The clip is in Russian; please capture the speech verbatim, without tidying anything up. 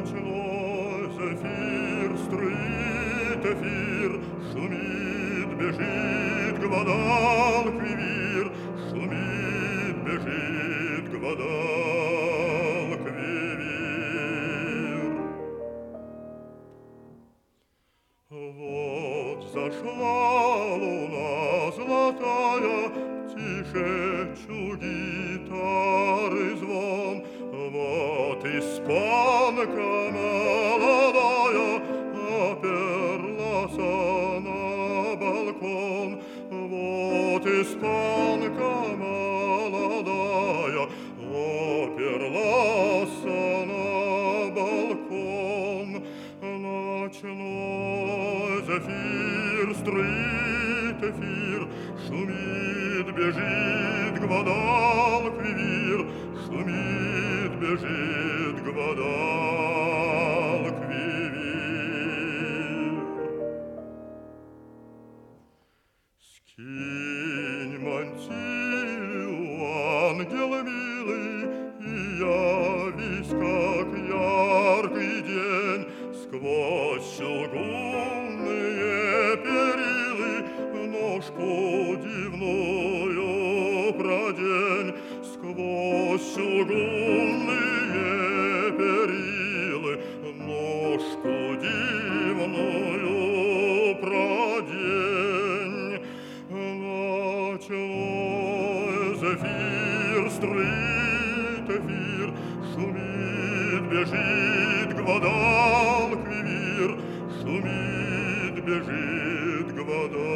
Ночной зефир струит эфир, шумит, бежит Гвадалквивир, шумит, бежит Гвадалквивир. Вот зашла луна золотая, тише гитары звон, вот испанка молодая оперлась на балкон, вот испанка молодая оперлась на балкон. Ночной зефир струит эфир, шумит, бежит Гвадалквивир, шумит, бежит Гвадалквивир. Скинь мантилью, ангел милый, и явись, как яркий день, сквозь чугунные перилы ножку дивную продень, сквозь чугунные перилы ножку дивную продень. Ночной зефир струит эфир, шумит, бежит Гвадалквивир, шумит, бежит Гвадалквивир.